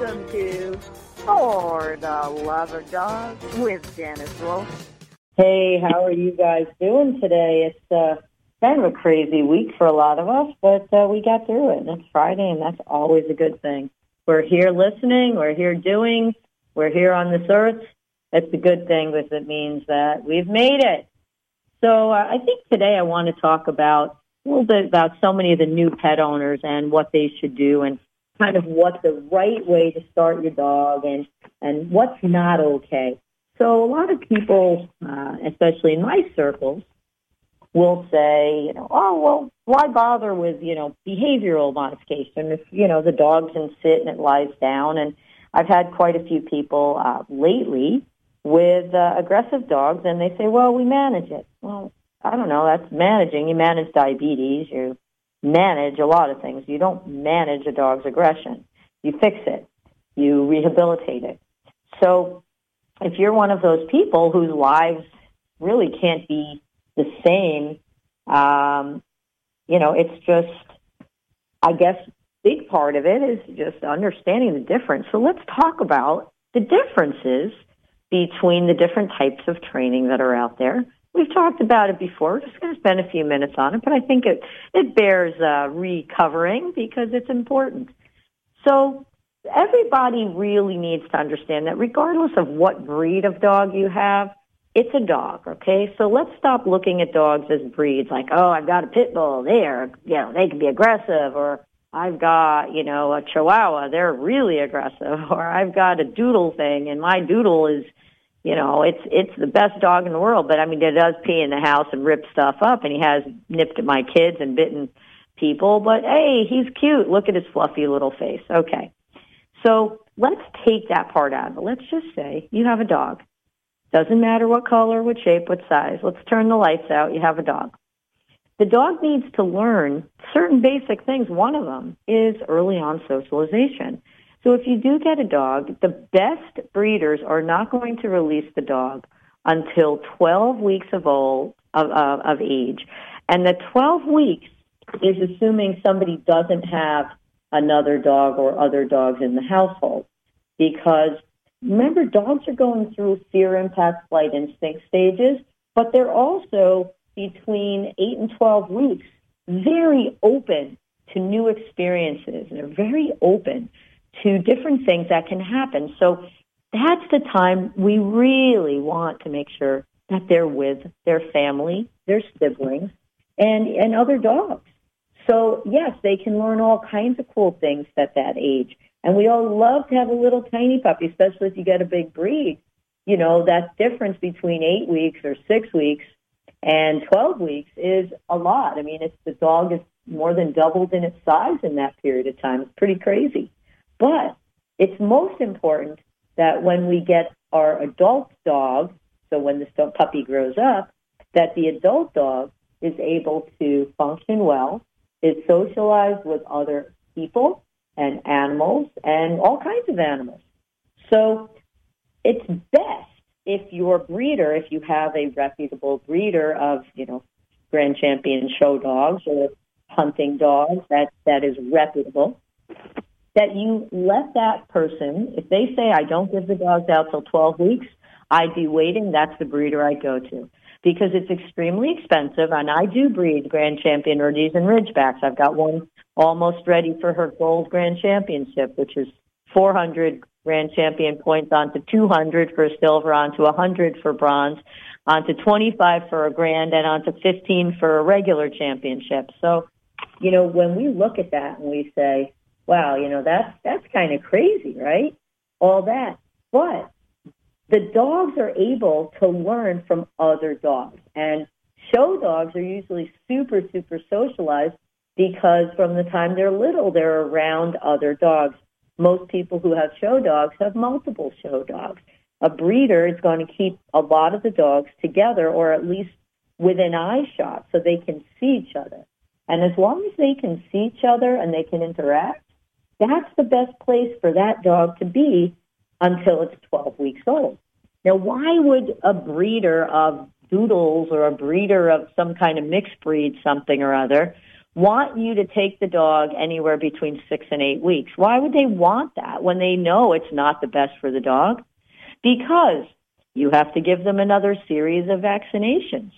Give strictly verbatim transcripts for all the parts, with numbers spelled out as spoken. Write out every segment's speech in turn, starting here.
Welcome to For the Love of Dogs with Dennis Wolf. Hey, how are you guys doing today? It's uh, kind of a crazy week for a lot of us, but uh, we got through it. And it's Friday, and that's always a good thing. We're here listening. We're here doing. We're here on this earth. It's a good thing because it means that we've made it. So uh, I think today I want to talk about a little bit about so many of the new pet owners and what they should do and kind of what the right way to start your dog and, and what's not okay. So a lot of people, uh, especially in my circles, will say, you know, oh, well, why bother with, you know, behavioral modification if, you know, the dog can sit and it lies down. And I've had quite a few people uh, lately with uh, aggressive dogs, and they say, well, we manage it. Well, I don't know, that's managing. You manage diabetes, you manage a lot of things. You don't manage a dog's aggression. You fix it. You rehabilitate it. So if you're one of those people whose lives really can't be the same, um, you know, it's just, I guess, big part of it is just understanding the difference. So let's talk about the differences between the different types of training that are out there. We've talked about it before. We're just going to spend a few minutes on it, but I think it, it bears uh, recovering because it's important. So everybody really needs to understand that regardless of what breed of dog you have, it's a dog, okay? So let's stop looking at dogs as breeds like, oh, I've got a pit bull. They're, you know, they can be aggressive, or I've got, you know, a Chihuahua. They're really aggressive, or I've got a doodle thing, and my doodle is, you know, it's it's the best dog in the world, but I mean, it does pee in the house and rip stuff up, and he has nipped at my kids and bitten people, but hey, he's cute. Look at his fluffy little face. Okay. So let's take that part out of it. Let's just say you have a dog. Doesn't matter what color, what shape, what size. Let's turn the lights out. You have a dog. The dog needs to learn certain basic things. One of them is early on socialization. So if you do get a dog, the best breeders are not going to release the dog until twelve weeks of old of, of, of age. And the twelve weeks is assuming somebody doesn't have another dog or other dogs in the household. Because remember, dogs are going through fear, impact, flight, instinct stages, but they're also between eight and twelve weeks very open to new experiences, and they're very open to different things that can happen. So that's the time we really want to make sure that they're with their family, their siblings, and, and other dogs. So, yes, they can learn all kinds of cool things at that age. And we all love to have a little tiny puppy, especially if you get a big breed. You know, that difference between eight weeks or six weeks and twelve weeks is a lot. I mean, it's the dog is more than doubled in its size in that period of time. It's pretty crazy. But it's most important that when we get our adult dog, so when this puppy grows up, that the adult dog is able to function well, is socialized with other people and animals and all kinds of animals. So it's best if your breeder, if you have a reputable breeder of, you know, Grand Champion show dogs or hunting dogs that, that is reputable, that you let that person, if they say, I don't give the dogs out till twelve weeks, I'd be waiting, that's the breeder I go to. Because it's extremely expensive, and I do breed Grand Champion Urdies and Ridgebacks. I've got one almost ready for her Gold Grand Championship, which is four hundred Grand Champion points onto two hundred for silver, onto one hundred for bronze, onto twenty-five for a grand, and onto fifteen for a regular championship. So, you know, when we look at that and we say, wow, you know, that's, that's kind of crazy, right? All that. But the dogs are able to learn from other dogs. And show dogs are usually super, super socialized because from the time they're little, they're around other dogs. Most people who have show dogs have multiple show dogs. A breeder is going to keep a lot of the dogs together, or at least within eye shot, so they can see each other. And as long as they can see each other and they can interact, that's the best place for that dog to be until it's twelve weeks old. Now, why would a breeder of doodles or a breeder of some kind of mixed breed something or other, want you to take the dog anywhere between six and eight weeks. Why would they want that when they know it's not the best for the dog? Because you have to give them another series of vaccinations.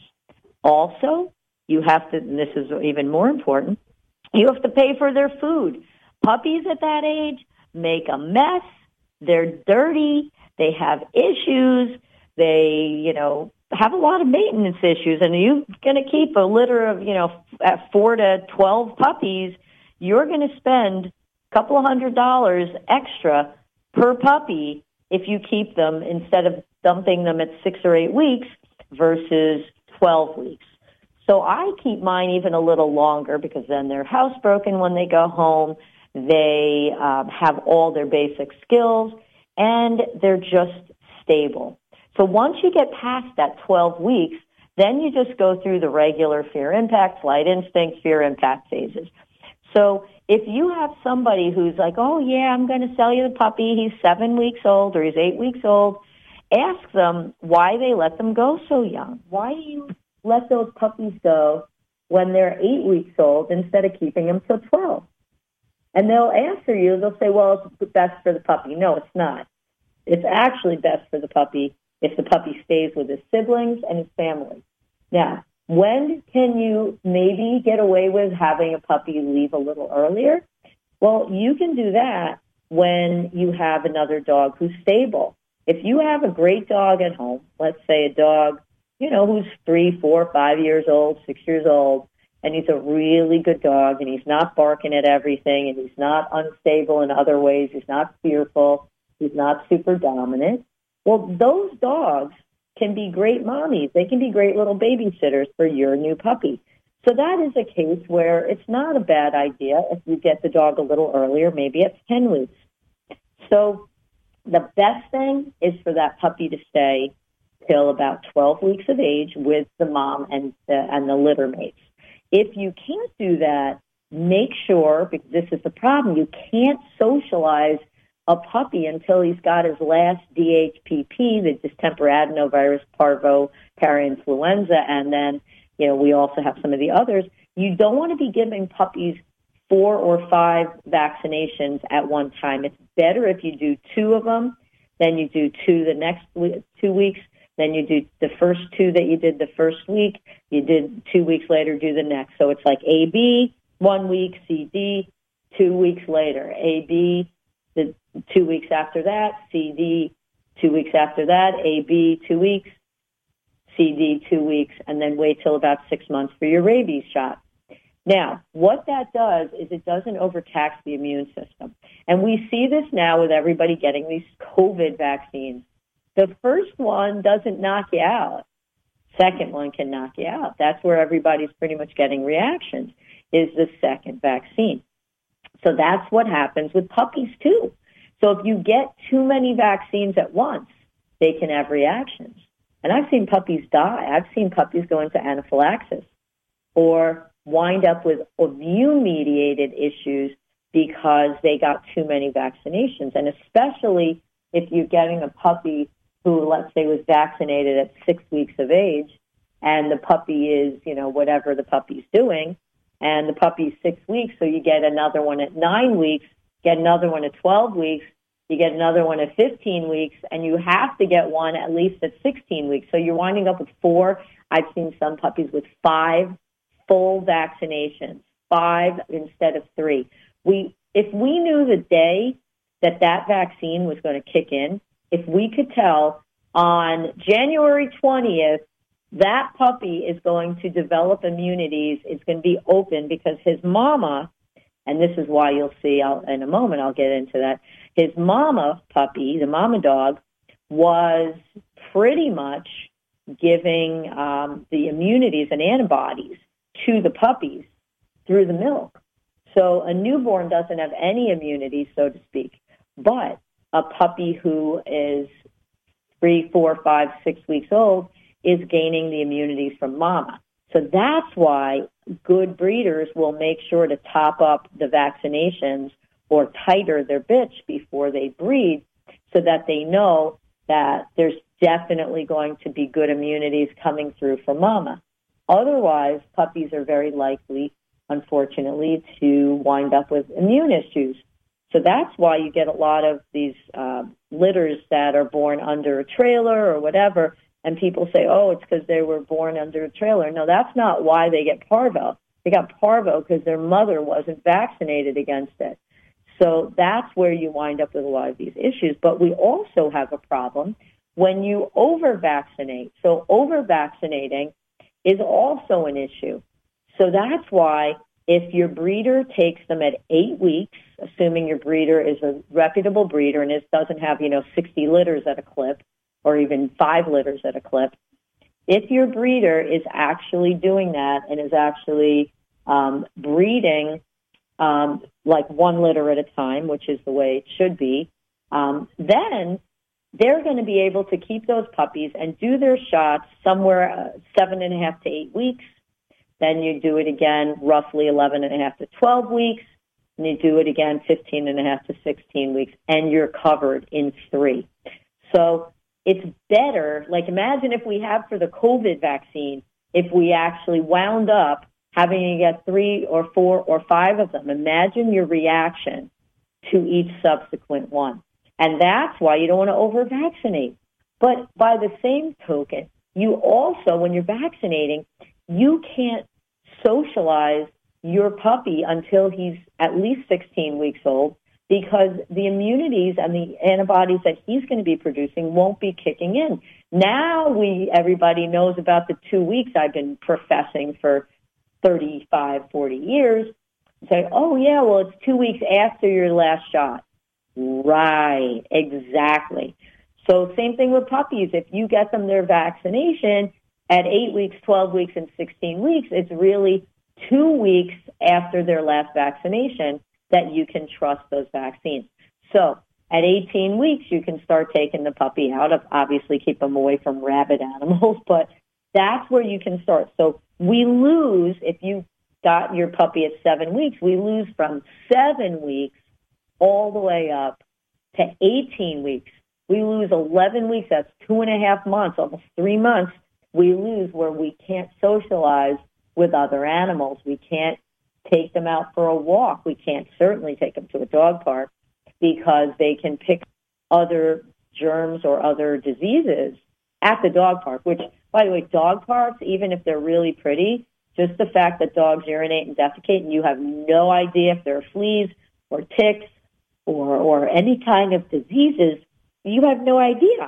Also, you have to, and this is even more important, you have to pay for their food. Puppies at that age make a mess. They're dirty. They have issues. They, you know, have a lot of maintenance issues. And you're going to keep a litter of, you know, at four to twelve puppies, you're going to spend a couple of hundred dollars extra per puppy if you keep them instead of dumping them at six or eight weeks versus twelve weeks. So I keep mine even a little longer because then they're housebroken when they go home. They um, have all their basic skills, and they're just stable. So once you get past that twelve weeks, then you just go through the regular fear impact, flight instinct, fear impact phases. So if you have somebody who's like, oh, yeah, I'm going to sell you the puppy, he's seven weeks old or he's eight weeks old, ask them why they let them go so young. Why do you let those puppies go when they're eight weeks old instead of keeping them till twelve? And they'll answer you, they'll say, well, it's best for the puppy. No, it's not. It's actually best for the puppy if the puppy stays with his siblings and his family. Now, when can you maybe get away with having a puppy leave a little earlier? Well, you can do that when you have another dog who's stable. If you have a great dog at home, let's say a dog, you know, who's three, four, five years old, six years old, and he's a really good dog, and he's not barking at everything, and he's not unstable in other ways, he's not fearful, he's not super dominant, well, those dogs can be great mommies. They can be great little babysitters for your new puppy. So that is a case where it's not a bad idea if you get the dog a little earlier, maybe at ten weeks. So the best thing is for that puppy to stay till about twelve weeks of age with the mom and the, and the litter mates. If you can't do that, make sure, because this is the problem, you can't socialize a puppy until he's got his last D H P P, the distemper adenovirus parvo parainfluenza, and then, you know, we also have some of the others. You don't want to be giving puppies four or five vaccinations at one time. It's better if you do two of them, then you do two the next two weeks, then you do the first two that you did the first week, you did two weeks later, do the next. So it's like A B, one week, C D, two weeks later, A B, the two weeks after that, C D, two weeks after that, A B, two weeks, C D, two weeks, and then wait till about six months for your rabies shot. Now, what that does is it doesn't overtax the immune system. And we see this now with everybody getting these COVID vaccines. The first one doesn't knock you out. Second one can knock you out. That's where everybody's pretty much getting reactions, is the second vaccine. So that's what happens with puppies, too. So if you get too many vaccines at once, they can have reactions. And I've seen puppies die. I've seen puppies go into anaphylaxis or wind up with immune-mediated issues because they got too many vaccinations. And especially if you're getting a puppy who, let's say, was vaccinated at six weeks of age, and the puppy is, you know, whatever the puppy's doing, and the puppy's six weeks, so you get another one at nine weeks, get another one at twelve weeks, you get another one at fifteen weeks, and you have to get one at least at sixteen weeks. So you're winding up with four. I've seen some puppies with five full vaccinations, five instead of three. We, if we knew the day that that vaccine was going to kick in, if we could tell on January twentieth, that puppy is going to develop immunities, it's going to be open because his mama, and this is why you'll see I'll, in a moment, I'll get into that, his mama puppy, the mama dog, was pretty much giving um, the immunities and antibodies to the puppies through the milk. So a newborn doesn't have any immunity, so to speak, but a puppy who is three, four, five, six weeks old is gaining the immunities from mama. So that's why good breeders will make sure to top up the vaccinations or titer their bitch before they breed so that they know that there's definitely going to be good immunities coming through from mama. Otherwise, puppies are very likely unfortunately, to wind up with immune issues. So that's why you get a lot of these uh, litters that are born under a trailer or whatever, and people say, oh, it's because they were born under a trailer. No, that's not why they get parvo. They got parvo because their mother wasn't vaccinated against it. So that's where you wind up with a lot of these issues. But we also have a problem when you over-vaccinate. So over-vaccinating is also an issue. So that's why if your breeder takes them at eight weeks, assuming your breeder is a reputable breeder and it doesn't have, you know, sixty litters at a clip or even five litters at a clip, if your breeder is actually doing that and is actually um, breeding um, like one litter at a time, which is the way it should be, um, then they're going to be able to keep those puppies and do their shots somewhere uh, seven and a half to eight weeks. Then you do it again roughly eleven and a half to twelve weeks. And you do it again fifteen and a half to sixteen weeks, and you're covered in three. So it's better, like imagine if we have for the COVID vaccine, if we actually wound up having to get three or four or five of them. Imagine your reaction to each subsequent one. And that's why you don't want to over-vaccinate. But by the same token, you also, when you're vaccinating, you can't socialize your puppy until he's at least sixteen weeks old, because the immunities and the antibodies that he's going to be producing won't be kicking in. Now we, everybody knows about the two weeks I've been professing for thirty-five, forty years. Say, oh, yeah, well, it's two weeks after your last shot. Right, exactly. So same thing with puppies. If you get them their vaccination at eight weeks, twelve weeks, and sixteen weeks, it's really two weeks after their last vaccination that you can trust those vaccines. So at eighteen weeks, you can start taking the puppy out of, obviously keep them away from rabid animals, but that's where you can start. So we lose, if you got your puppy at seven weeks, we lose from seven weeks all the way up to eighteen weeks. We lose eleven weeks. That's two and a half months, almost three months. We lose where we can't socialize with other animals. We can't take them out for a walk. We can't certainly take them to a dog park because they can pick other germs or other diseases at the dog park, which, by the way, dog parks, even if they're really pretty, just the fact that dogs urinate and defecate and you have no idea if there are fleas or ticks or, or any kind of diseases, you have no idea.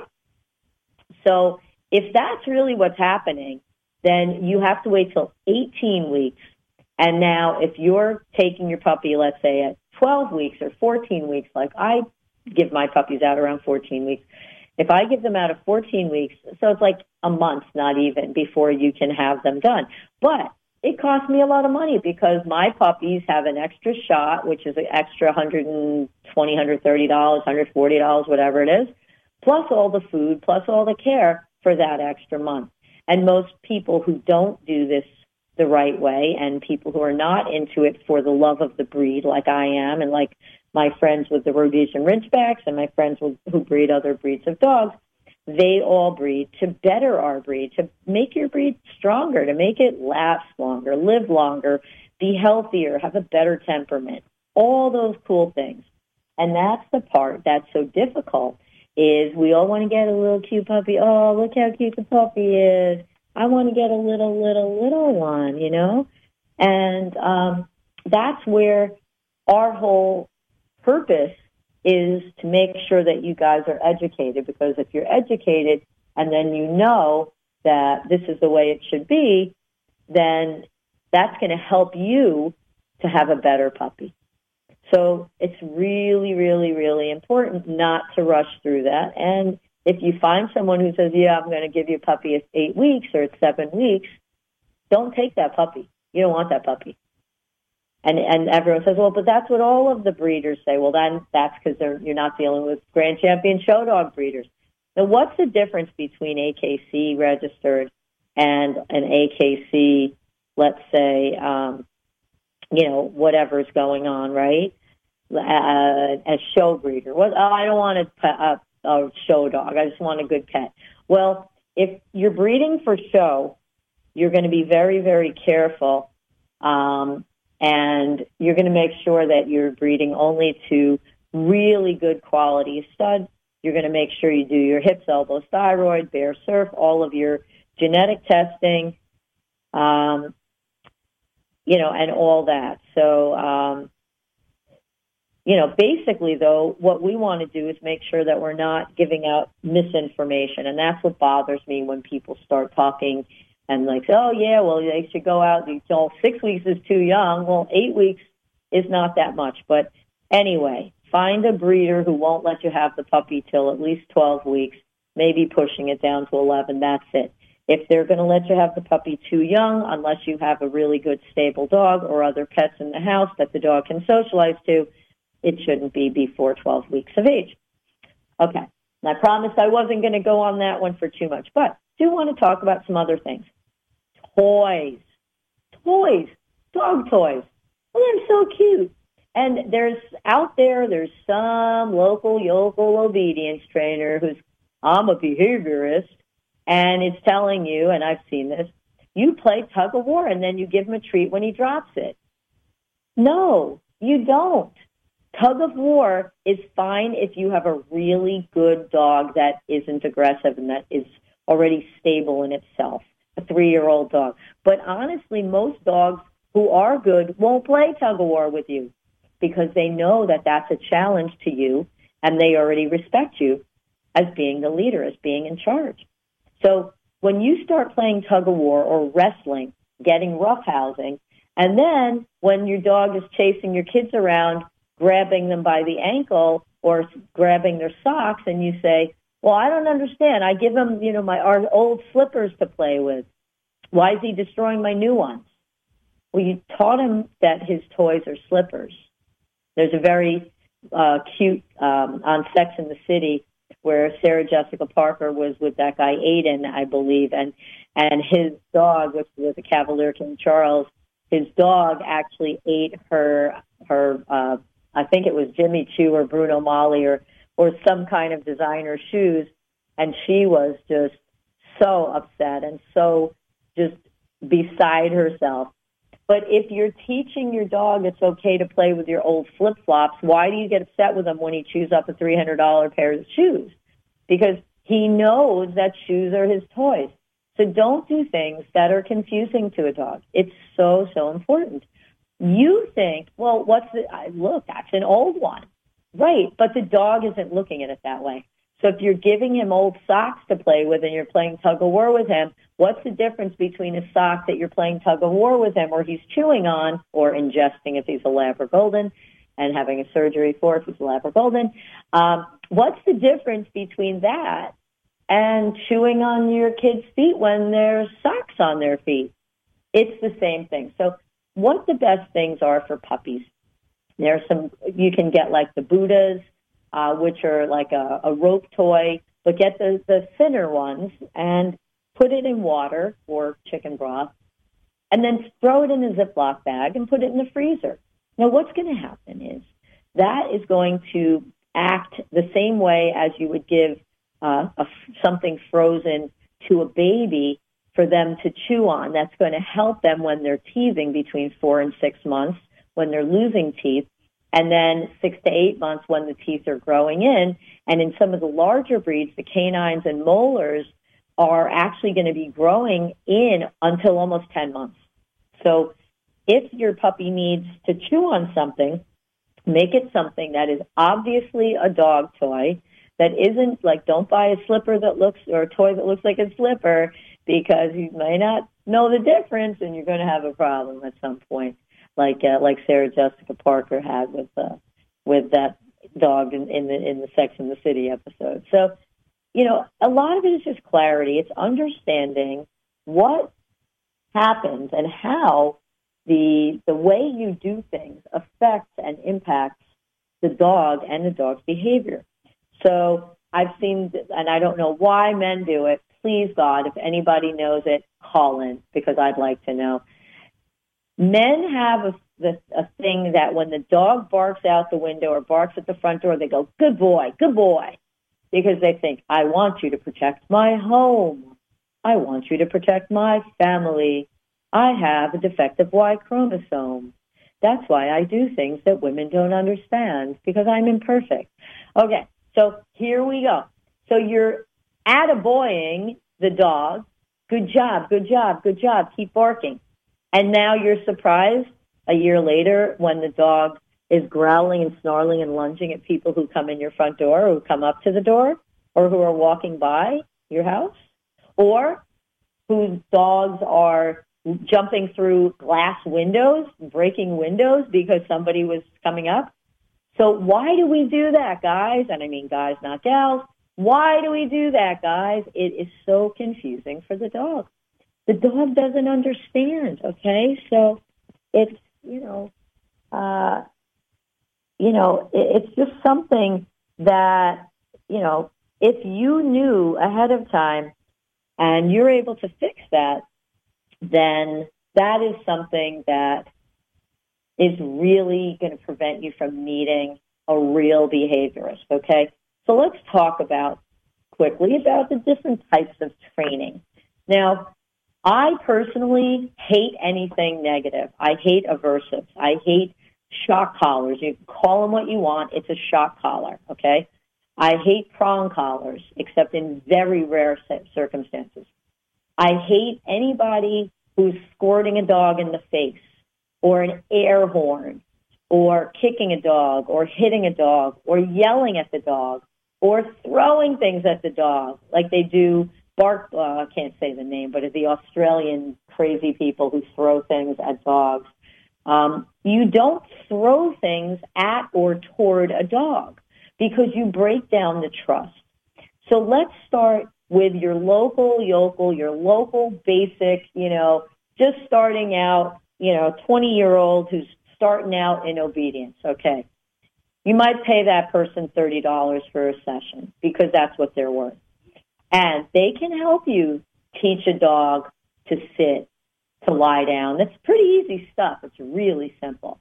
So if that's really what's happening, then you have to wait till eighteen weeks. And now if you're taking your puppy, let's say at twelve weeks or fourteen weeks, like I give my puppies out around fourteen weeks, if I give them out at fourteen weeks, so it's like a month, not even, before you can have them done. But it costs me a lot of money because my puppies have an extra shot, which is an extra one hundred twenty dollars, one hundred thirty dollars, one hundred forty dollars, whatever it is, plus all the food, plus all the care for that extra month. And most people who don't do this the right way and people who are not into it for the love of the breed, like I am, and like my friends with the Rhodesian Ridgebacks and my friends with, who breed other breeds of dogs, they all breed to better our breed, to make your breed stronger, to make it last longer, live longer, be healthier, have a better temperament, all those cool things. And that's the part that's so difficult, is we all want to get a little cute puppy. Oh, look how cute the puppy is. I want to get a little, little, little one, you know? And um, that's where our whole purpose is, to make sure that you guys are educated, because if you're educated and then you know that this is the way it should be, then that's going to help you to have a better puppy. So it's really, really, really important not to rush through that. And if you find someone who says, yeah, I'm going to give you a puppy at eight weeks or at seven weeks, don't take that puppy. You don't want that puppy. And and everyone says, well, but that's what all of the breeders say. Well, then that's because they're you're not dealing with Grand Champion show dog breeders. Now, what's the difference between A K C registered and an A K C, let's say, um, you know, whatever's going on, right? Uh, a show breeder. Well, oh, I don't want a, a, a show dog. I just want a good pet. Well, if you're breeding for show, you're going to be very, very careful um, And you're going to make sure that you're breeding only to really good quality studs. You're going to make sure you do your hips, elbows, thyroid, bear surf, all of your genetic testing, um, you know, and all that. So, um, you know, basically, though, what we want to do is make sure that we're not giving out misinformation. And that's what bothers me when people start talking and like, oh, yeah, well, they should go out. Oh, six weeks is too young. Well, eight weeks is not that much. But anyway, find a breeder who won't let you have the puppy till at least twelve weeks, maybe pushing it down to eleven. That's it. If they're going to let you have the puppy too young, unless you have a really good stable dog or other pets in the house that the dog can socialize to, it shouldn't be before twelve weeks of age. Okay. And I promised I wasn't going to go on that one for too much, but do want to talk about some other things. Toys. Toys. Dog toys. Well, they're so cute. And there's out there, there's some local yokel obedience trainer who's, I'm a behaviorist, and it's telling you, and I've seen this, you play tug of war and then you give him a treat when he drops it. No, you don't. Tug of war is fine if you have a really good dog that isn't aggressive and that is already stable in itself, a three-year-old dog. But honestly, most dogs who are good won't play tug of war with you because they know that that's a challenge to you and they already respect you as being the leader, as being in charge. So when you start playing tug of war or wrestling, getting roughhousing, and then when your dog is chasing your kids around, grabbing them by the ankle or grabbing their socks, and you say, well, I don't understand. I give him, you know, my our old slippers to play with. Why is he destroying my new ones? Well, you taught him that his toys are slippers. There's a very uh, cute um, on Sex and the City where Sarah Jessica Parker was with that guy Aiden, I believe, and and his dog, which was a Cavalier King Charles, his dog actually ate her her. Uh, I think it was Jimmy Choo or Bruno Mali or, or some kind of designer shoes, and she was just so upset and so just beside herself. But if you're teaching your dog it's okay to play with your old flip-flops, why do you get upset with him when he chews up a three hundred dollars pair of shoes? Because he knows that shoes are his toys. So don't do things that are confusing to a dog. It's so, so important. You think, well, what's the, look, that's an old one. Right, but the dog isn't looking at it that way. So if you're giving him old socks to play with and you're playing tug of war with him, what's the difference between a sock that you're playing tug of war with him or he's chewing on or ingesting if he's a Labrador Golden and having a surgery for if he's a Labrador Golden? Um, what's the difference between that and chewing on your kid's feet when there's socks on their feet? It's the same thing. So what the best things are for puppies. There's some, you can get like the Buddhas, uh, which are like a, a rope toy, but get the, the thinner ones and put it in water or chicken broth, and then throw it in a Ziploc bag and put it in the freezer. Now what's going to happen is that is going to act the same way as you would give uh, a, something frozen to a baby for them to chew on. That's going to help them when they're teething between four and six months, when they're losing teeth, and then six to eight months when the teeth are growing in. And in some of the larger breeds, the canines and molars are actually going to be growing in until almost ten months. So if your puppy needs to chew on something, make it something that is obviously a dog toy, that isn't like, don't buy a slipper that looks, or a toy that looks like a slipper, because you may not know the difference and you're going to have a problem at some point, like uh, like Sarah Jessica Parker had with uh, with that dog in, in the in the Sex and the City episode. So, you know, a lot of it is just clarity. It's understanding what happens and how the the way you do things affects and impacts the dog and the dog's behavior. So I've seen, and I don't know why men do it. Please, God, if anybody knows it, call in, because I'd like to know. Men have a, the, a thing that when the dog barks out the window or barks at the front door, they go, good boy, good boy, because they think, I want you to protect my home. I want you to protect my family. I have a defective Y chromosome. That's why I do things that women don't understand, because I'm imperfect. Okay, so here we go. So you're attaboying the dog. Good job, good job, good job. Keep barking. And now you're surprised a year later when the dog is growling and snarling and lunging at people who come in your front door, or who come up to the door, or who are walking by your house, or whose dogs are jumping through glass windows, breaking windows because somebody was coming up. So why do we do that, guys? And I mean guys, not gals. Why do we do that, guys? It is so confusing for the dog. The dog doesn't understand, okay? So it's, you know, uh, you know, it, it's just something that, you know, if you knew ahead of time and you're able to fix that, then that is something that is really going to prevent you from needing a real behaviorist, okay? So let's talk about quickly about the different types of training. Now, I personally hate anything negative. I hate aversives. I hate shock collars. You can call them what you want. It's a shock collar, okay? I hate prong collars, except in very rare circumstances. I hate anybody who's squirting a dog in the face, or an air horn, or kicking a dog, or hitting a dog, or yelling at the dog, or throwing things at the dog, like they do bark, uh, I can't say the name, but the Australian crazy people who throw things at dogs. Um, you don't throw things at or toward a dog because you break down the trust. So let's start with your local yokel, your local basic, you know, just starting out, you know, twenty-year-old who's starting out in obedience, okay? You might pay that person thirty dollars for a session because that's what they're worth. And they can help you teach a dog to sit, to lie down. That's pretty easy stuff. It's really simple.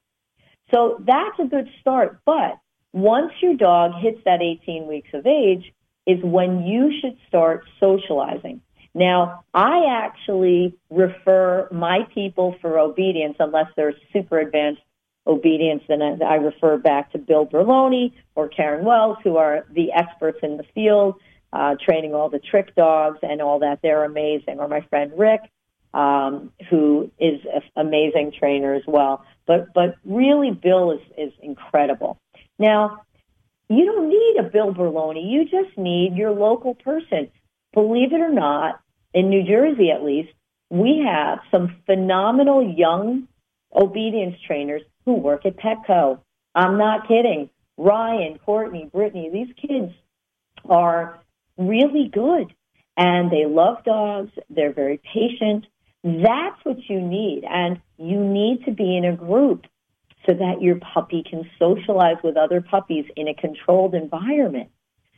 So that's a good start. But once your dog hits that eighteen weeks of age is when you should start socializing. Now, I actually refer my people for obedience, unless they're super advanced obedience, then I refer back to Bill Berloni or Karen Wells, who are the experts in the field, uh, training all the trick dogs and all that. They're amazing. Or my friend Rick, um, who is an amazing trainer as well. But but really, Bill is, is incredible. Now, you don't need a Bill Berloni. You just need your local person. Believe it or not, in New Jersey at least, we have some phenomenal young obedience trainers who work at Petco. I'm not kidding. Ryan, Courtney, Brittany, these kids are really good, and they love dogs. They're very patient. That's what you need, and you need to be in a group so that your puppy can socialize with other puppies in a controlled environment.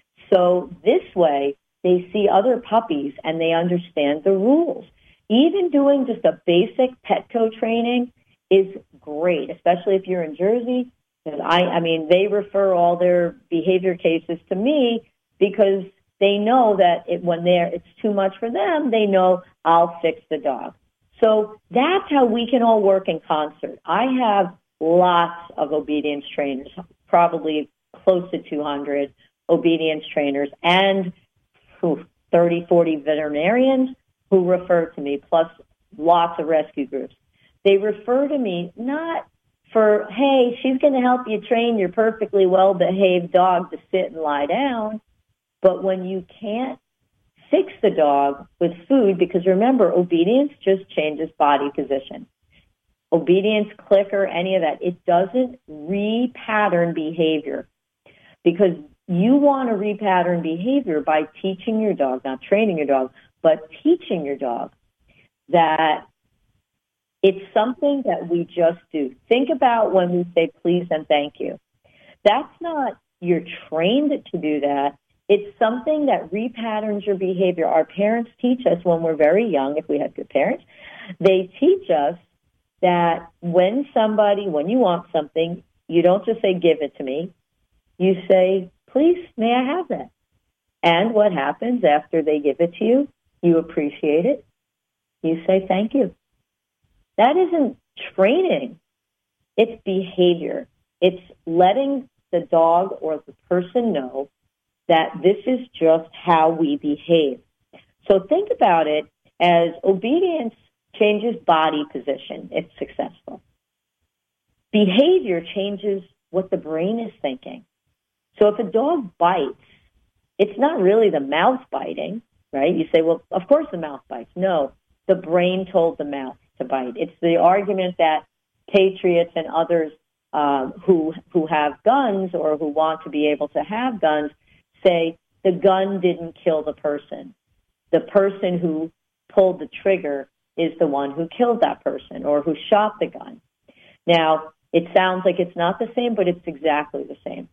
So this way, they see other puppies and they understand the rules. Even doing just a basic Petco training is great, especially if you're in Jersey. I, I mean, they refer all their behavior cases to me because they know that it, when they're, it's too much for them, they know I'll fix the dog. So that's how we can all work in concert. I have lots of obedience trainers, probably close to two hundred obedience trainers, and whew, thirty, forty veterinarians who refer to me, plus lots of rescue groups. They refer to me not for, hey, she's going to help you train your perfectly well-behaved dog to sit and lie down, but when you can't fix the dog with food, because remember, obedience just changes body position. Obedience, clicker, any of that, it doesn't repattern behavior, because you want to repattern behavior by teaching your dog, not training your dog, but teaching your dog that it's something that we just do. Think about when we say please and thank you. That's not, you're trained to do that. It's something that repatterns your behavior. Our parents teach us when we're very young, if we have good parents, they teach us that when somebody, when you want something, you don't just say, give it to me. You say, please, may I have that? And what happens after they give it to you? You appreciate it. You say, thank you. That isn't training. It's behavior. It's letting the dog or the person know that this is just how we behave. So think about it as obedience changes body position. It's successful. Behavior changes what the brain is thinking. So if a dog bites, it's not really the mouth biting, right? You say, well, of course the mouth bites. No, the brain told the mouth to bite. It's the argument that patriots and others uh, who who have guns or who want to be able to have guns say the gun didn't kill the person. The person who pulled the trigger is the one who killed that person or who shot the gun. Now, it sounds like it's not the same, but it's exactly the same.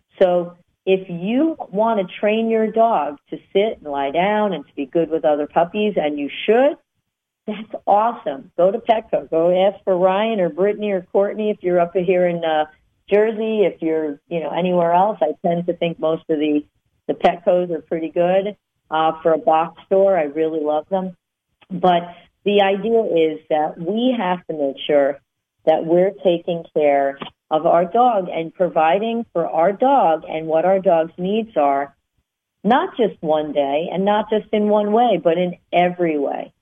So if you want to train your dog to sit and lie down and to be good with other puppies, and you should, that's awesome. Go to Petco. Go ask for Ryan or Brittany or Courtney if you're up here in uh, Jersey. If you're, you know, anywhere else, I tend to think most of the, the Petcos are pretty good uh, for a box store. I really love them. But the idea is that we have to make sure that we're taking care of our dog and providing for our dog and what our dog's needs are, not just one day and not just in one way, but in every way.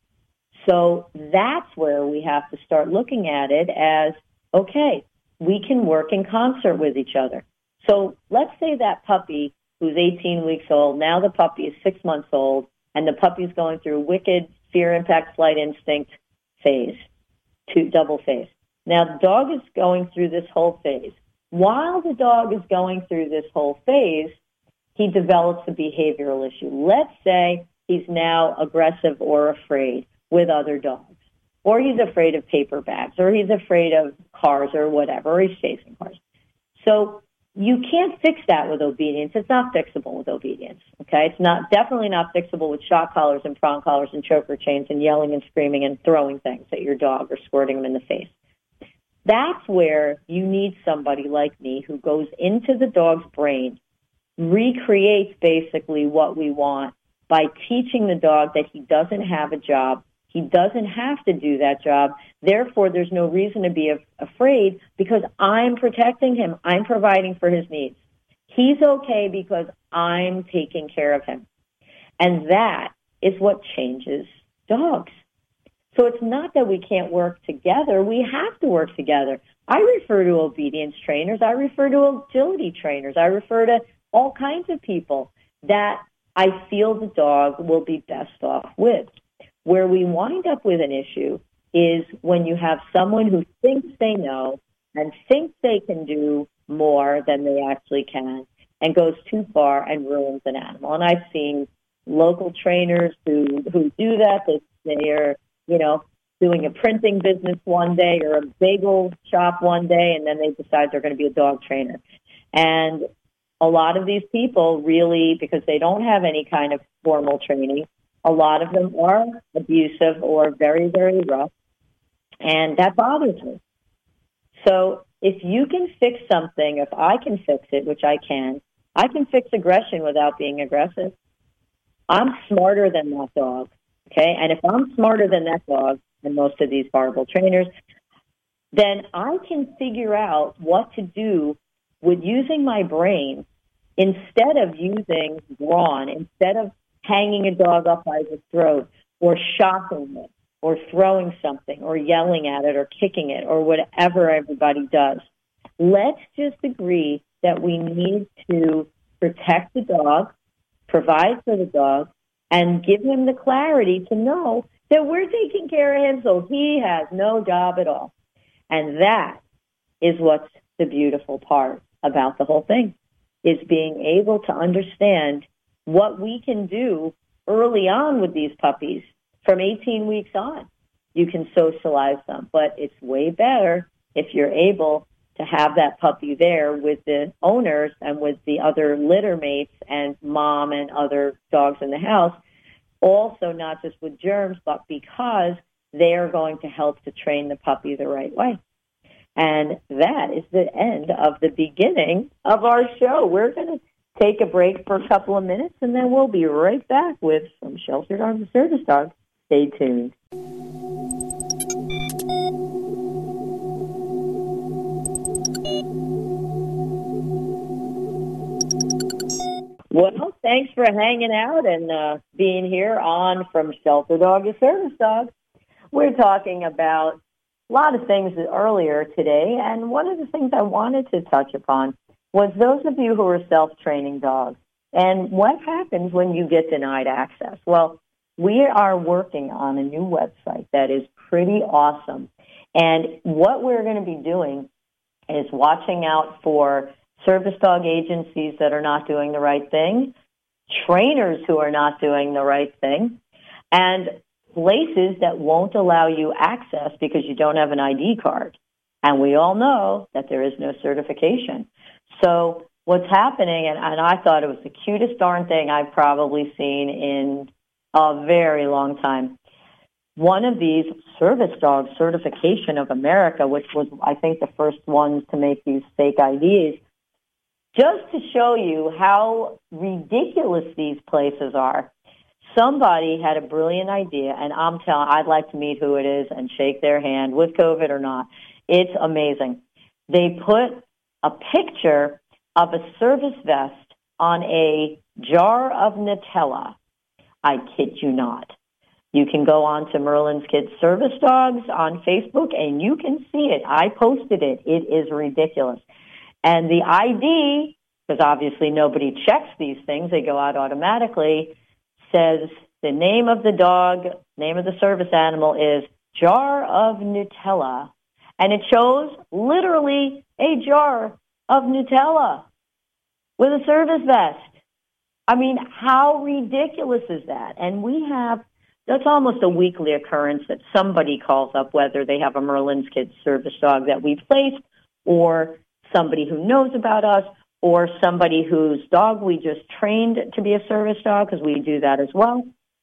So that's where we have to start looking at it as, okay, we can work in concert with each other. So let's say that puppy who's eighteen weeks old, now the puppy is six months old, and the puppy's going through wicked fear, impact, flight, instinct phase, two, double phase. Now, the dog is going through this whole phase. While the dog is going through this whole phase, he develops a behavioral issue. Let's say he's now aggressive or afraid with other dogs, or he's afraid of paper bags, or he's afraid of cars or whatever, or he's chasing cars. So you can't fix that with obedience. It's not fixable with obedience, okay? It's not definitely not fixable with shock collars and prong collars and choker chains and yelling and screaming and throwing things at your dog or squirting them in the face. That's where you need somebody like me who goes into the dog's brain, recreates basically what we want by teaching the dog that he doesn't have a job. He doesn't have to do that job. Therefore, there's no reason to be af- afraid because I'm protecting him. I'm providing for his needs. He's okay because I'm taking care of him. And that is what changes dogs. So it's not that we can't work together. We have to work together. I refer to obedience trainers. I refer to agility trainers. I refer to all kinds of people that I feel the dog will be best off with. Where we wind up with an issue is when you have someone who thinks they know and thinks they can do more than they actually can and goes too far and ruins an animal. And I've seen local trainers who, who do that. They, they are, you know, doing a printing business one day or a bagel shop one day, and then they decide they're going to be a dog trainer. And a lot of these people really, because they don't have any kind of formal training, a lot of them are abusive or very, very rough, and that bothers me. So if you can fix something, if I can fix it, which I can, I can fix aggression without being aggressive. I'm smarter than that dog, okay? And if I'm smarter than that dog and most of these horrible trainers, then I can figure out what to do with using my brain instead of using brawn, instead of hanging a dog up by the throat or shocking it or throwing something or yelling at it or kicking it or whatever everybody does. Let's just agree that we need to protect the dog, provide for the dog, and give him the clarity to know that we're taking care of him so he has no job at all. And that is what's the beautiful part about the whole thing, is being able to understand what we can do early on with these puppies from eighteen weeks on. You can socialize them, but it's way better if you're able to have that puppy there with the owners and with the other litter mates and mom and other dogs in the house. Also, not just with germs, but because they are going to help to train the puppy the right way. And that is the end of the beginning of our show. We're going to take a break for a couple of minutes, and then we'll be right back with From Shelter Dog to Service Dog. Stay tuned. Well, thanks for hanging out and uh, being here on From Shelter Dog to Service Dog. We're talking about a lot of things earlier today, and one of the things I wanted to touch upon was those of you who are self-training dogs and what happens when you get denied access. Well, we are working on a new website that is pretty awesome, and what we're going to be doing is watching out for service dog agencies that are not doing the right thing, trainers who are not doing the right thing, and places that won't allow you access because you don't have an I D card. And we all know that there is no certification. So what's happening, and, and I thought it was the cutest darn thing I've probably seen in a very long time. One of these Service Dog Certification of America, which was, I think, the first ones to make these fake I Ds, just to show you how ridiculous these places are. Somebody had a brilliant idea, and I'm telling, I'd like to meet who it is and shake their hand, with COVID or not. It's amazing. They put a picture of a service vest on a jar of Nutella. I kid you not. You can go on to Merlin's Kids Service Dogs on Facebook, and you can see it. I posted it. It is ridiculous. And the I D, because obviously nobody checks these things, they go out automatically, says the name of the dog, name of the service animal is Jar of Nutella. And it shows literally a jar of Nutella with a service vest. I mean, how ridiculous is that? And we have, that's almost a weekly occurrence that somebody calls up, whether they have a Merlin's Kids service dog that we've placed, or somebody who knows about us, or somebody whose dog we just trained to be a service dog, because we do that as well.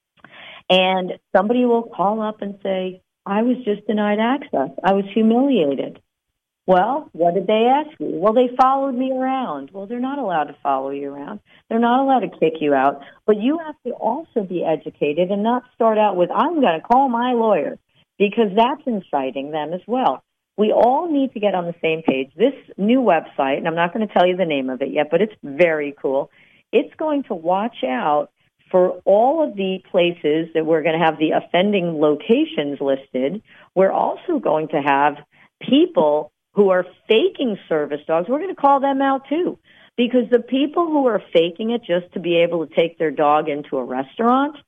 And somebody will call up and say, I was just denied access. I was humiliated. Well, what did they ask you? Well, they followed me around. Well, they're not allowed to follow you around. They're not allowed to kick you out. But you have to also be educated and not start out with, I'm going to call my lawyer, because that's inciting them as well. We all need to get on the same page. This new website, and I'm not going to tell you the name of it yet, but it's very cool. It's going to watch out for all of the places that we're going to have the offending locations listed. We're also going to have people who are faking service dogs. We're going to call them out too, because the people who are faking it just to be able to take their dog into a restaurant,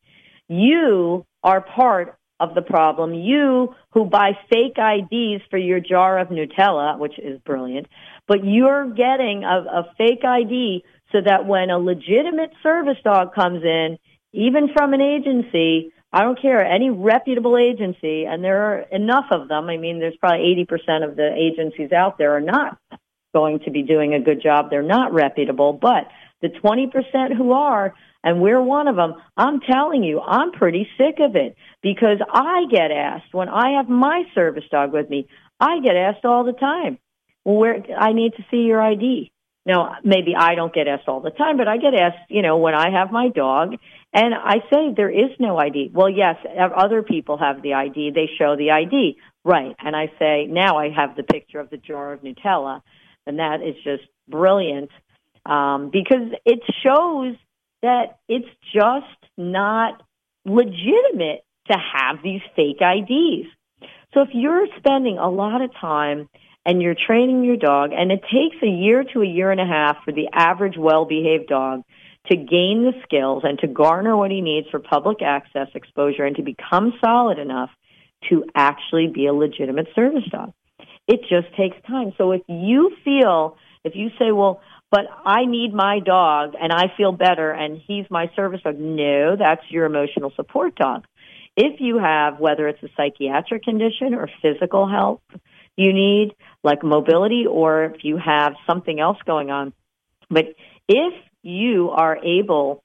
you are part of the problem. You who buy fake I Ds for your jar of Nutella, which is brilliant, but you're getting a, a fake I D so that when a legitimate service dog comes in, even from an agency, I don't care, any reputable agency, and there are enough of them. I mean, there's probably eighty percent of the agencies out there are not going to be doing a good job. They're not reputable, but the twenty percent who are, and we're one of them, I'm telling you, I'm pretty sick of it, because I get asked when I have my service dog with me, I get asked all the time, well, where I need to see your I D. Now, maybe I don't get asked all the time, but I get asked, you know, when I have my dog, and I say there is no I D. Well, yes, other people have the I D. They show the I D. Right. And I say, now I have the picture of the jar of Nutella, and that is just brilliant, um, because it shows that it's just not legitimate to have these fake I Ds. So if you're spending a lot of time and you're training your dog, and it takes a year to a year and a half for the average well-behaved dog to gain the skills and to garner what he needs for public access exposure and to become solid enough to actually be a legitimate service dog. It just takes time. So if you feel, if you say, well, but I need my dog and I feel better and he's my service dog, no, that's your emotional support dog. If you have, whether it's a psychiatric condition or physical help you need, like mobility, or if you have something else going on, but if you are able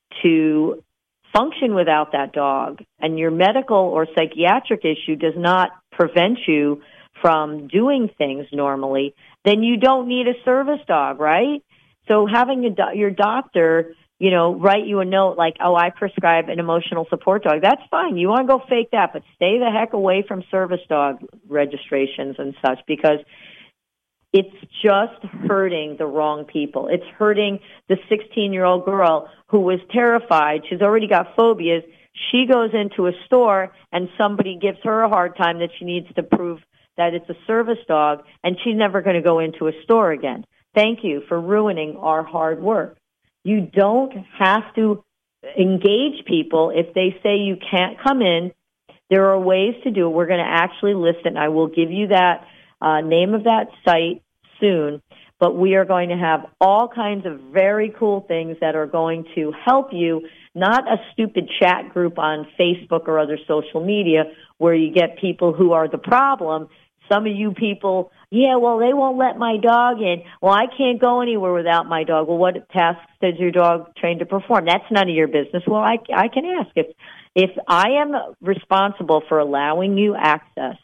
to function without that dog and your medical or psychiatric issue does not prevent you from doing things normally, then you don't need a service dog, right? So having a do- your doctor, you know, write you a note like, oh, I prescribe an emotional support dog, that's fine. You want to go fake that, but stay the heck away from service dog registrations and such, because It's just hurting the wrong people. It's hurting the sixteen-year-old girl who was terrified. She's already got phobias. She goes into a store and somebody gives her a hard time that she needs to prove that it's a service dog, and she's never going to go into a store again. Thank you for ruining our hard work. You don't have to engage people if they say you can't come in. There are ways to do it. We're going to actually list it, and I will give you that uh, name of that site soon. But we are going to have all kinds of very cool things that are going to help you, not a stupid chat group on Facebook or other social media where you get people who are the problem. Some of you people, yeah, well, they won't let my dog in. Well, I can't go anywhere without my dog. Well, what tasks does your dog train to perform? That's none of your business. Well, I, I can ask. If, if I am responsible for allowing you access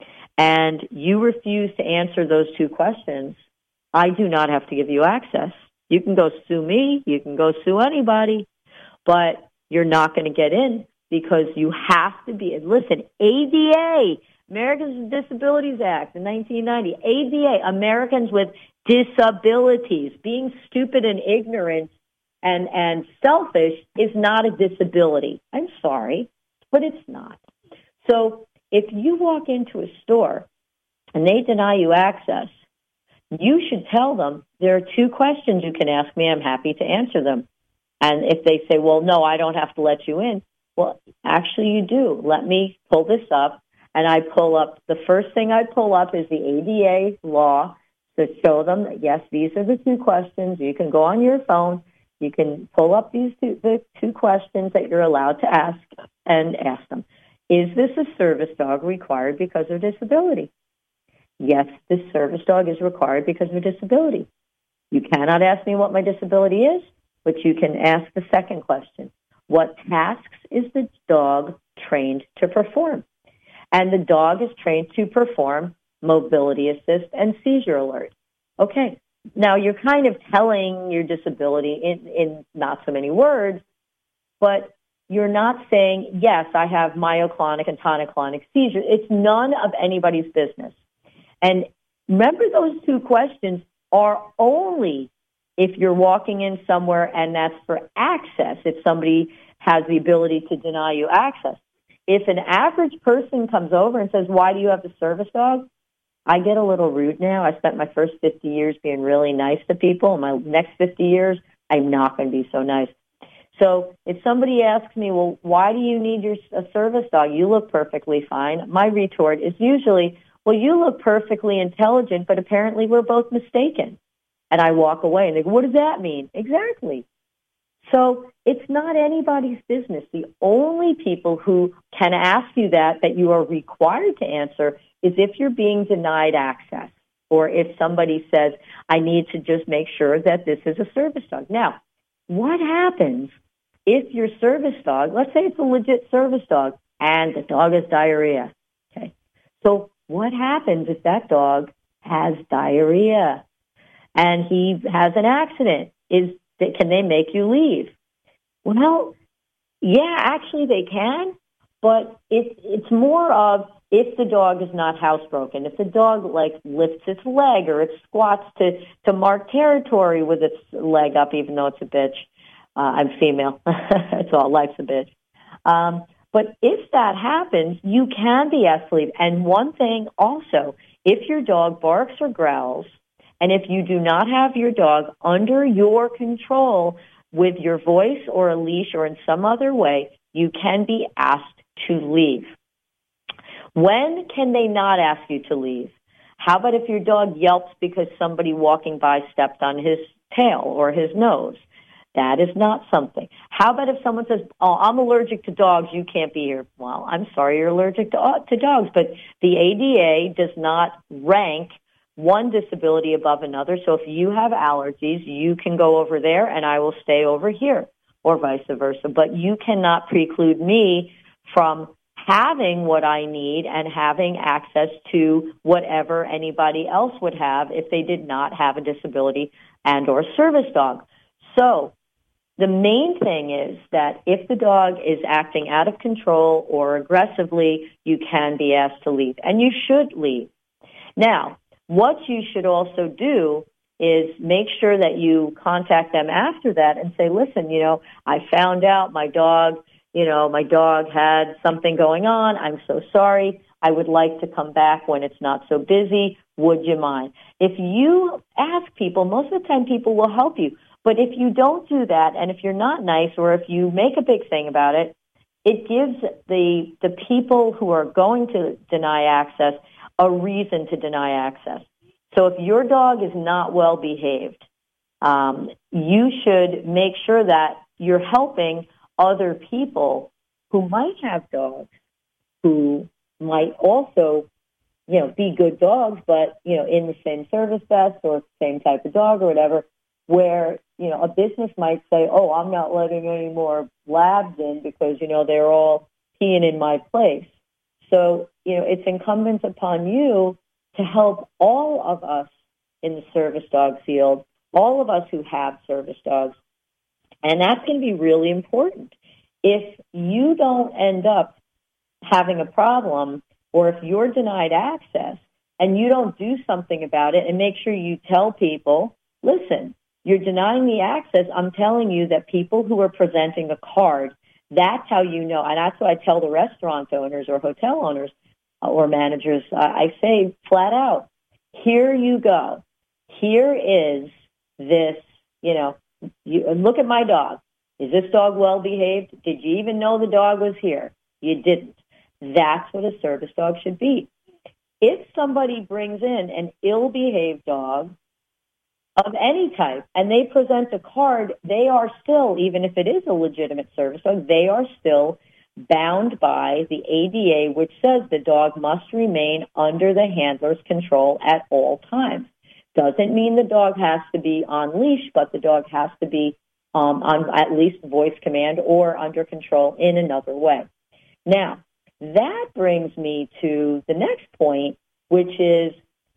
and you refuse to answer those two questions, I do not have to give you access. You can go sue me. You can go sue anybody, but you're not going to get in because you have to be. Listen, A D A, Americans with Disabilities Act in nineteen ninety, A D A, Americans with Disabilities. Being stupid and ignorant and, and selfish is not a disability. I'm sorry, but it's not. So if you walk into a store and they deny you access, you should tell them there are two questions you can ask me. I'm happy to answer them. And if they say, well, no, I don't have to let you in, well, actually you do. Let me pull this up. And I pull up, the first thing I pull up is the A D A law to show them that, yes, these are the two questions. You can go on your phone. You can pull up these two, the two questions that you're allowed to ask and ask them. Is this a service dog required because of disability? Yes, this service dog is required because of a disability. You cannot ask me what my disability is, but you can ask the second question. What tasks is the dog trained to perform? And the dog is trained to perform mobility assist and seizure alert. Okay, now you're kind of telling your disability in, in not so many words, but you're not saying, yes, I have myoclonic and tonic-clonic seizure. It's none of anybody's business. And remember, those two questions are only if you're walking in somewhere and that's for access, if somebody has the ability to deny you access. If an average person comes over and says, why do you have the service dog? I get a little rude now. I spent my first fifty years being really nice to people. In my next fifty years, I'm not going to be so nice. So if somebody asks me, well, why do you need your a service dog? You look perfectly fine. My retort is usually, well, you look perfectly intelligent, but apparently we're both mistaken. And I walk away and they go, what does that mean? Exactly. So it's not anybody's business. The only people who can ask you that, that you are required to answer, is if you're being denied access or if somebody says, I need to just make sure that this is a service dog. Now, what happens if your service dog, let's say it's a legit service dog, and the dog has diarrhea? Okay. So what happens if that dog has diarrhea and he has an accident? Is Can they make you leave? Well, yeah, actually they can, but it, it's more of if the dog is not housebroken, if the dog like lifts its leg or it squats to, to mark territory with its leg up, even though it's a bitch. Uh, I'm female. It's all, life's a bitch. Um, but if that happens, you can be asked to leave. And one thing also, if your dog barks or growls, and if you do not have your dog under your control with your voice or a leash or in some other way, you can be asked to leave. When can they not ask you to leave? How about if your dog yelps because somebody walking by stepped on his tail or his nose? That is not something. How about if someone says, oh, I'm allergic to dogs, you can't be here? Well, I'm sorry you're allergic to, uh, to dogs, but the A D A does not rank one disability above another. So if you have allergies, you can go over there and I will stay over here, or vice versa. But you cannot preclude me from having what I need and having access to whatever anybody else would have if they did not have a disability and or service dog. So the main thing is that if the dog is acting out of control or aggressively, you can be asked to leave, and you should leave. Now, what you should also do is make sure that you contact them after that and say, listen, you know, I found out my dog, you know, my dog had something going on. I'm so sorry. I would like to come back when it's not so busy. Would you mind? If you ask people, most of the time people will help you. But if you don't do that, and if you're not nice, or if you make a big thing about it, it gives the the people who are going to deny access a reason to deny access. So if your dog is not well behaved, um, you should make sure that you're helping other people who might have dogs, who might also, you know, be good dogs, but, you know, in the same service desk or same type of dog or whatever, where, you know, a business might say, oh, I'm not letting any more labs in because, you know, they're all peeing in my place. So, you know, it's incumbent upon you to help all of us in the service dog field, all of us who have service dogs. And that's going to be really important. If you don't end up having a problem, or if you're denied access and you don't do something about it and make sure you tell people, listen, you're denying me access. I'm telling you that people who are presenting a card, that's how you know. And that's what I tell the restaurant owners or hotel owners or managers. I say flat out, here you go. Here is this, you know, you, look at my dog. Is this dog well behaved? Did you even know the dog was here? You didn't. That's what a service dog should be. If somebody brings in an ill-behaved dog of any type and they present a card, they are still, even if it is a legitimate service dog, they are still bound by the A D A, which says the dog must remain under the handler's control at all times. Doesn't mean the dog has to be on leash, but the dog has to be um, on at least voice command or under control in another way. Now, that brings me to the next point, which is,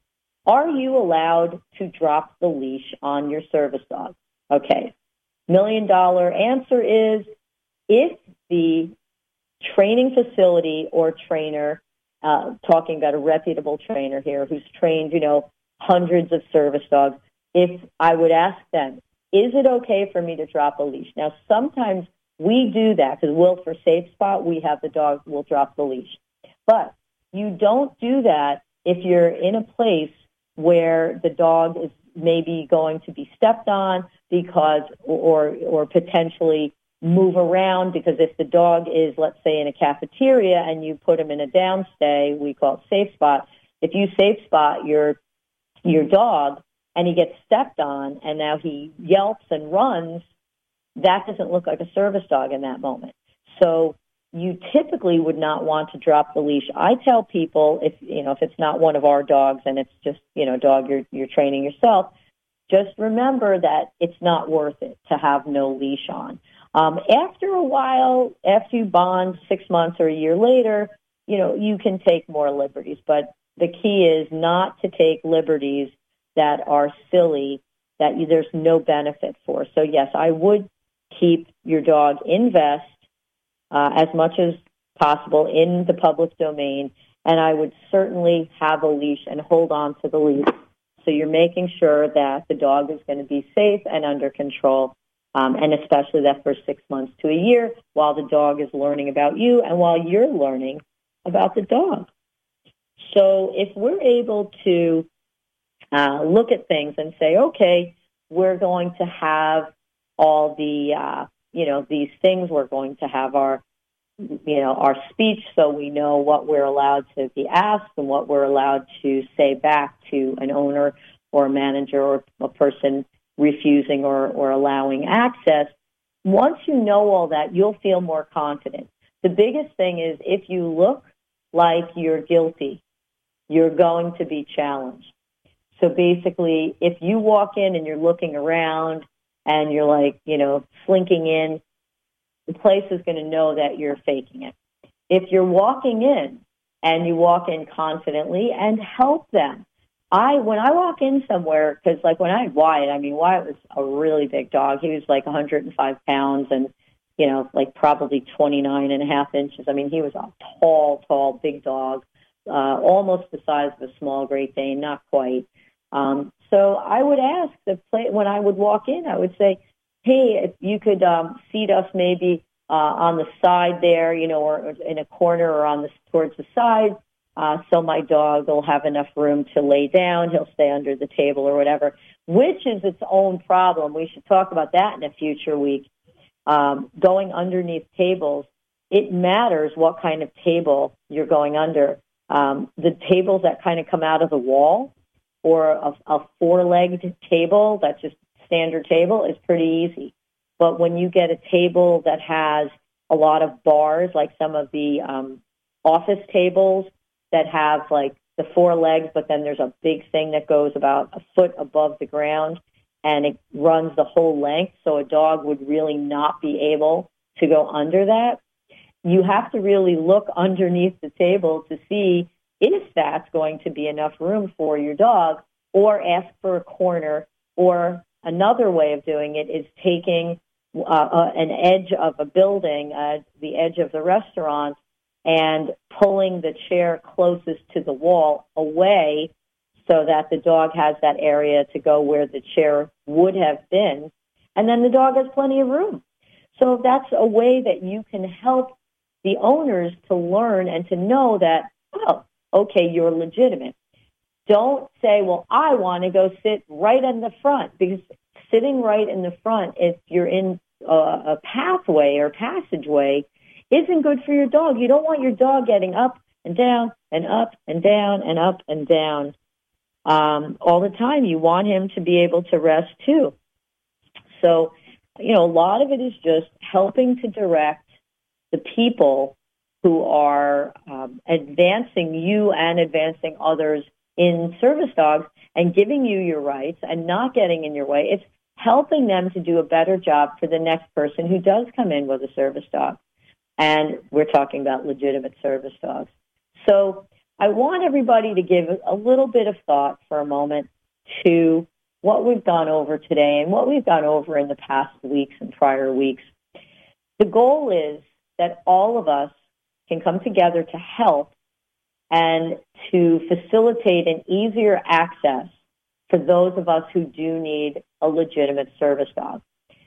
are you allowed to drop the leash on your service dog? Okay. Million dollar answer is, if the training facility or trainer, uh, talking about a reputable trainer here who's trained, you know, hundreds of service dogs, if I would ask them, is it okay for me to drop a leash? Now, sometimes we do that because we'll, for Safe Spot, we have the dog will drop the leash. But you don't do that if you're in a place where the dog is maybe going to be stepped on because, or or potentially move around, because if the dog is, let's say, in a cafeteria and you put him in a downstay, we call it Safe Spot. If you Safe Spot your your dog and he gets stepped on and now he yelps and runs, that doesn't look like a service dog in that moment. So you typically would not want to drop the leash. I tell people, if you know, if it's not one of our dogs and it's just, you know, a dog you're you're training yourself, just remember that it's not worth it to have no leash on. Um, after a while, after you bond six months or a year later, you know, you can take more liberties. But the key is not to take liberties that are silly, that you, there's no benefit for. So, yes, I would keep your dog in vest uh, as much as possible in the public domain, and I would certainly have a leash and hold on to the leash. So you're making sure that the dog is going to be safe and under control, um, and especially that first six months to a year while the dog is learning about you and while you're learning about the dog. So if we're able to uh, look at things and say, okay, we're going to have all the, uh, you know, these things, we're going to have our, you know, our speech so we know what we're allowed to be asked and what we're allowed to say back to an owner or a manager or a person refusing or, or allowing access. Once you know all that, you'll feel more confident. The biggest thing is if you look like you're guilty, you're going to be challenged. So basically, if you walk in and you're looking around and you're like, you know, slinking in, the place is going to know that you're faking it. If you're walking in and you walk in confidently and help them. I, when I walk in somewhere, because like when I had Wyatt, I mean, Wyatt was a really big dog. He was like one hundred five pounds and, you know, like probably twenty-nine and a half inches. I mean, he was a tall, tall, big dog. uh, almost the size of a small Great Dane, not quite. Um, so I would ask the play when I would walk in, I would say, hey, if you could um, seat us maybe uh, on the side there, you know, or in a corner or on the towards the side, uh, so my dog will have enough room to lay down. He'll stay under the table or whatever, which is its own problem. We should talk about that in a future week. Um, going underneath tables, it matters what kind of table you're going under. Um, the tables that kind of come out of the wall, or a, a four-legged table that's just standard table, is pretty easy. But when you get a table that has a lot of bars, like some of the um, office tables that have like the four legs, but then there's a big thing that goes about a foot above the ground, and it runs the whole length, so a dog would really not be able to go under that. You have to really look underneath the table to see if that's going to be enough room for your dog, or ask for a corner. Or another way of doing it is taking uh, uh, an edge of a building, uh, the edge of the restaurant, and pulling the chair closest to the wall away so that the dog has that area to go where the chair would have been, and then the dog has plenty of room. So that's a way that you can help the owners to learn and to know that, oh, okay, you're legitimate. Don't say, well, I want to go sit right in the front, because sitting right in the front, if you're in a, a pathway or passageway, isn't good for your dog. You don't want your dog getting up and down and up and down and up and down um, all the time. You want him to be able to rest too. So, you know, a lot of it is just helping to direct the people who are um, advancing you and advancing others in service dogs and giving you your rights and not getting in your way. It's helping them to do a better job for the next person who does come in with a service dog. And we're talking about legitimate service dogs. So I want everybody to give a little bit of thought for a moment to what we've gone over today and what we've gone over in the past weeks and prior weeks. The goal is that all of us can come together to help and to facilitate an easier access for those of us who do need a legitimate service dog.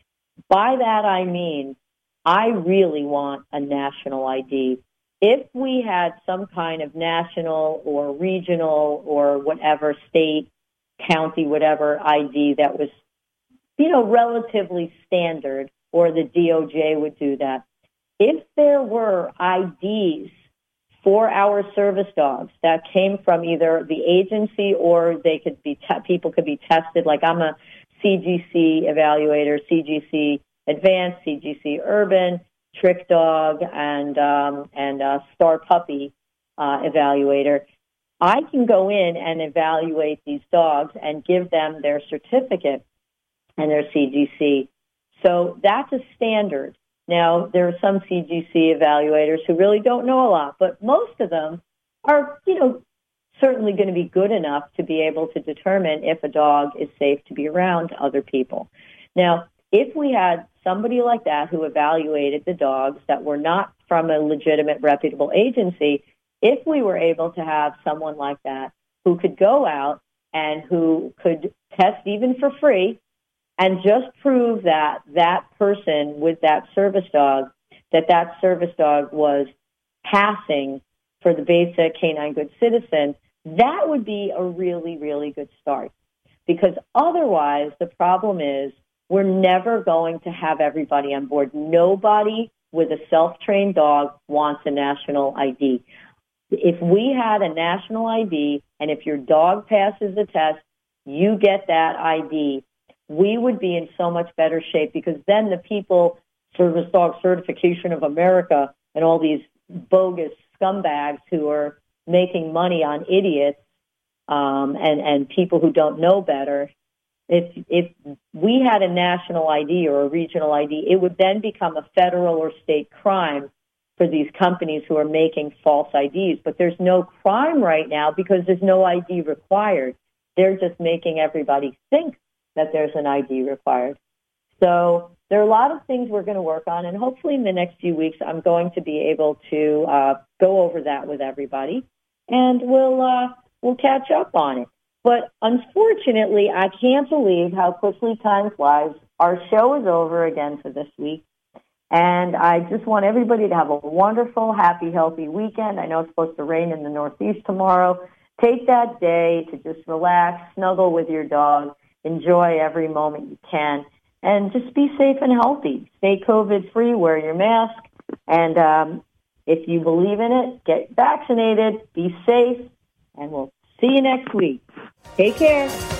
By that I mean, I really want a national I D. If we had some kind of national or regional or whatever, state, county, whatever I D that was, you know, relatively standard, or the D O J would do that. If there were I Ds for our service dogs that came from either the agency, or they could be te- people could be tested, like I'm a C G C evaluator, C G C Advanced, C G C Urban, Trick Dog, and um, and uh, Star Puppy uh, evaluator. I can go in and evaluate these dogs and give them their certificate and their C G C. So that's a standard. Now, there are some C G C evaluators who really don't know a lot, but most of them are, you know, certainly going to be good enough to be able to determine if a dog is safe to be around other people. Now, if we had somebody like that who evaluated the dogs that were not from a legitimate, reputable agency, if we were able to have someone like that who could go out and who could test even for free and just prove that that person with that service dog, that that service dog was passing for the basic canine good citizen, that would be a really, really good start. Because otherwise, the problem is we're never going to have everybody on board. Nobody with a self-trained dog wants a national I D. If we had a national I D, and if your dog passes the test, you get that I D, we would be in so much better shape, because then the people, Service Dog Certification of America, and all these bogus scumbags who are making money on idiots um, and, and people who don't know better, if if we had a national I D or a regional I D, it would then become a federal or state crime for these companies who are making false I Ds. But there's no crime right now because there's no I D required. They're just making everybody think that there's an I D required. So there are a lot of things we're going to work on, and hopefully in the next few weeks I'm going to be able to uh, go over that with everybody. and we'll uh, we'll catch up on it. But unfortunately, I can't believe how quickly time flies. Our show is over again for this week. And I just want everybody to have a wonderful, happy, healthy weekend. I know it's supposed to rain in the Northeast tomorrow. Take that day to just relax, snuggle with your dog, enjoy every moment you can, and just be safe and healthy. Stay COVID-free, wear your mask, and um, if you believe in it, get vaccinated, be safe, and we'll see you next week. Take care.